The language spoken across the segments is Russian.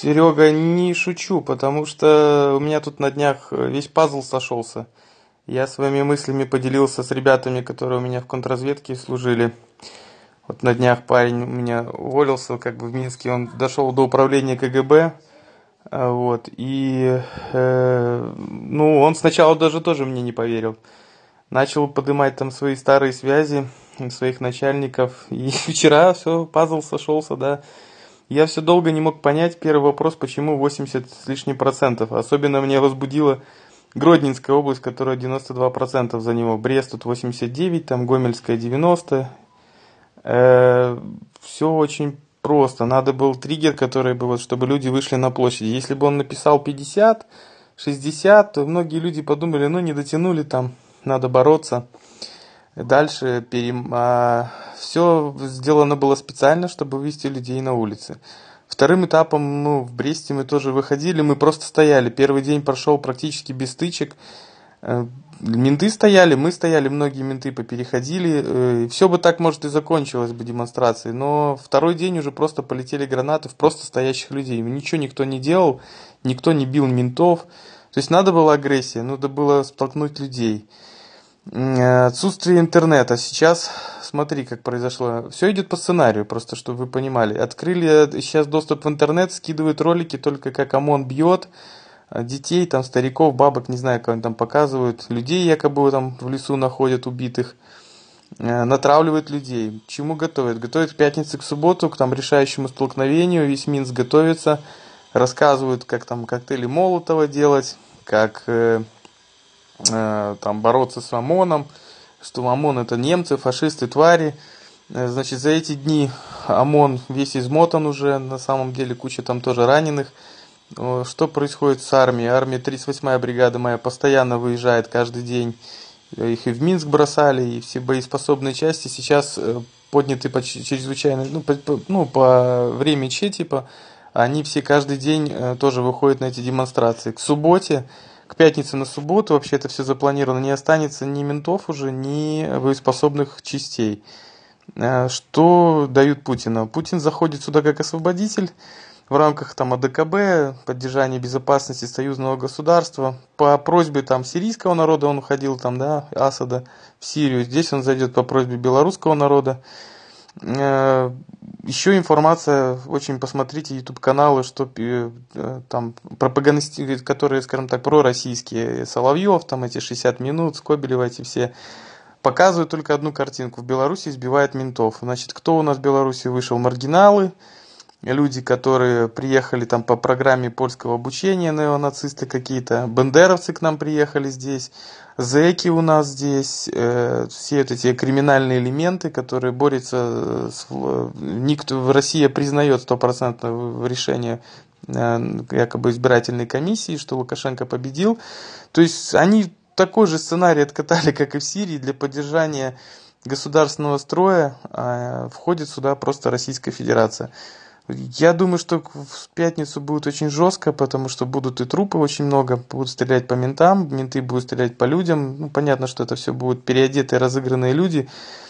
Серега, не шучу, потому что у меня тут на днях весь пазл сошелся. Я своими мыслями поделился с ребятами, которые у меня в контрразведке служили. Вот на днях парень у меня уволился, как бы в Минске, он дошел до управления КГБ, вот, и, ну, он сначала даже тоже мне не поверил. Начал поднимать там свои старые связи, своих начальников, и вчера все, пазл сошелся, да. Я все долго не мог понять первый вопрос, почему 80 с лишним процентов. Особенно меня возбудила Гродненская область, которая 92% за него. Брест тут 89, там Гомельская 90. Все очень просто. Надо был триггер, который бы, вот, чтобы люди вышли на площади. Если бы он написал 50, 60, то многие люди подумали, ну не дотянули там, надо бороться. Дальше все сделано было специально, чтобы вывести людей на улицы. Вторым этапом, ну, в Бресте мы тоже выходили, мы просто стояли. Первый день прошел практически без стычек. Менты стояли, мы стояли, многие менты попереходили. Все бы так, может, и закончилось бы демонстрацией. Но второй день уже просто полетели гранаты в просто стоящих людей. Ничего никто не делал, никто не бил ментов. То есть надо была агрессия, надо было столкнуть людей. Отсутствие интернета. Сейчас смотри, как произошло. Все идет по сценарию, просто чтобы вы понимали. Открыли сейчас доступ в интернет, скидывают ролики только как ОМОН бьет детей, там стариков, бабок, не знаю, как они там показывают. Людей якобы там в лесу находят убитых. Натравливают людей. К чему готовят? Готовят к пятнице, к субботу, к там решающему столкновению. Весь Минск готовится. Рассказывают, как там коктейли Молотова делать, как там бороться с ОМОНом, что ОМОН это немцы, фашисты, твари. Значит, за эти дни ОМОН весь измотан уже, на самом деле куча там тоже раненых. Что происходит с армией? Армия 38-я бригада моя постоянно выезжает каждый день. Их и в Минск бросали, и все боеспособные части сейчас подняты по чрезвычайно, по времени типа, они все каждый день тоже выходят на эти демонстрации. К субботе, к пятнице на субботу вообще это все запланировано, не останется ни ментов уже, ни боеспособных частей. Что дают Путину? Путин заходит сюда как освободитель в рамках там АДКБ, поддержания безопасности союзного государства. По просьбе там сирийского народа он уходил там, да, Асада в Сирию. Здесь он зайдет по просьбе белорусского народа. Еще информация, очень посмотрите YouTube каналы, что там пропагандисты, которые, скажем так, пророссийские, Соловьев, там эти 60 минут, Скобелева, эти все, показывают только одну картинку. В Беларуси избивают ментов. Значит, кто у нас в Беларуси вышел? Маргиналы, люди, которые приехали там по программе польского обучения, неонацисты какие-то, бандеровцы к нам приехали здесь, зэки у нас здесь, все вот эти криминальные элементы, которые борются никто, Россия признает стопроцентное решение якобы избирательной комиссии, что Лукашенко победил. То есть они такой же сценарий откатали, как и в Сирии, для поддержания государственного строя входит сюда просто Российская Федерация. Я думаю, что в пятницу будет очень жестко, потому что будут и трупы очень много, будут стрелять по ментам, менты будут стрелять по людям. Ну, понятно, что это все будут переодетые, разыгранные люди.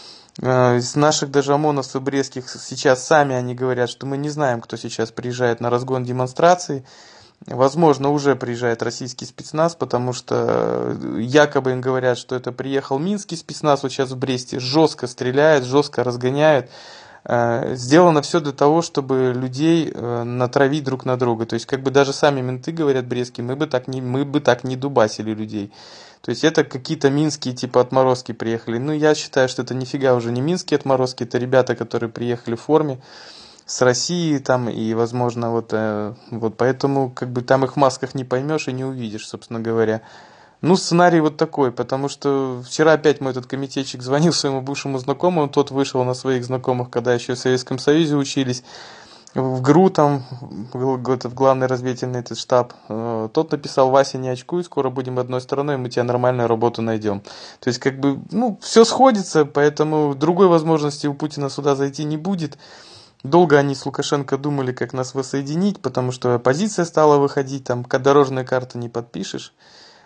Из наших даже ОМОНовцев брестских сейчас сами они говорят, что мы не знаем, кто сейчас приезжает на разгон демонстраций. Возможно, уже приезжает российский спецназ, потому что якобы им говорят, что это приехал минский спецназ, вот сейчас в Бресте жестко стреляет, жестко разгоняет. Сделано все для того, чтобы людей натравить друг на друга. То есть, как бы даже сами менты говорят брестские, мы бы так не дубасили людей. То есть, это какие-то минские типа отморозки приехали. Ну, я считаю, что это нифига уже не минские отморозки, это ребята, которые приехали в форме с России там, и, возможно, вот поэтому, как бы там их в масках не поймешь и не увидишь, собственно говоря. Ну, сценарий вот такой, потому что вчера опять мой этот комитетчик звонил своему бывшему знакомому, тот вышел на своих знакомых, когда еще в Советском Союзе учились, в ГРУ там, в главный разведывательный этот штаб. Тот написал: Вася, не очкуй, скоро будем одной стороной, мы тебе нормальную работу найдем. То есть, как бы, ну, все сходится, поэтому другой возможности у Путина сюда зайти не будет. Долго они с Лукашенко думали, как нас воссоединить, потому что оппозиция стала выходить, там дорожные карты не подпишешь.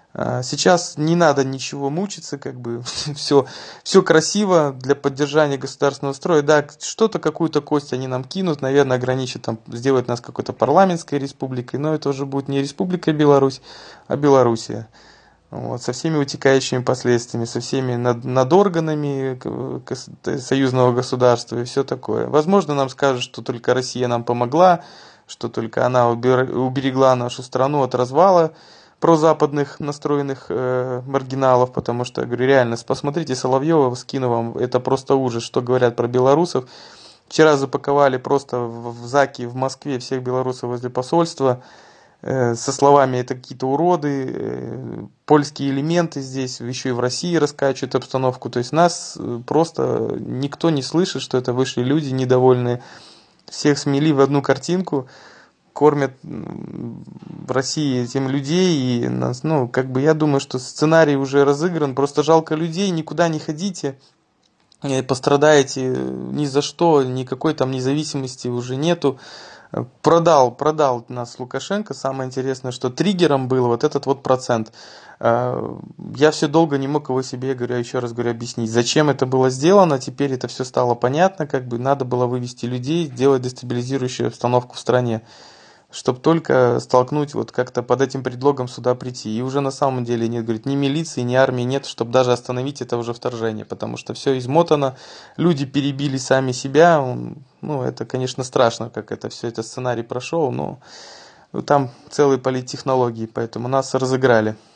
Сейчас не надо ничего мучиться, как бы все красиво для поддержания государственного строя. Да, что-то, какую-то кость они нам кинут, наверное, ограничат, там, сделают нас какой-то парламентской республикой, но это уже будет не Республика Беларусь, а Белоруссия. Вот, со всеми вытекающими последствиями, со всеми над органами союзного государства и все такое. Возможно, нам скажут, что только Россия нам помогла, что только она уберегла нашу страну от развала прозападных настроенных маргиналов, потому что, я говорю, реально, посмотрите Соловьева, скину вам, это просто ужас, что говорят про белорусов. Вчера запаковали просто в ЗАГе в Москве всех белорусов возле посольства, со словами «это какие-то уроды», польские элементы здесь, еще и в России раскачивают обстановку. То есть нас просто никто не слышит, что это вышли люди недовольные. Всех смели в одну картинку, кормят в России этим людей. И нас, ну, как бы я думаю, что сценарий уже разыгран. Просто жалко людей, никуда не ходите. Пострадаете ни за что, никакой там независимости уже нету. Продал нас Лукашенко. Самое интересное, что триггером был вот этот вот процент. Я все долго не мог его себе, говорю, еще раз говорю, объяснить, зачем это было сделано. Теперь это все стало понятно, как бы надо было вывести людей, сделать дестабилизирующую обстановку в стране, чтобы только столкнуть, вот как-то под этим предлогом сюда прийти. И уже на самом деле нет, говорит, ни милиции, ни армии нет, чтобы даже остановить это уже вторжение, потому что все измотано, люди перебили сами себя. Ну, это, конечно, страшно, как это все, это сценарий прошел, но там целые политтехнологии, поэтому нас разыграли.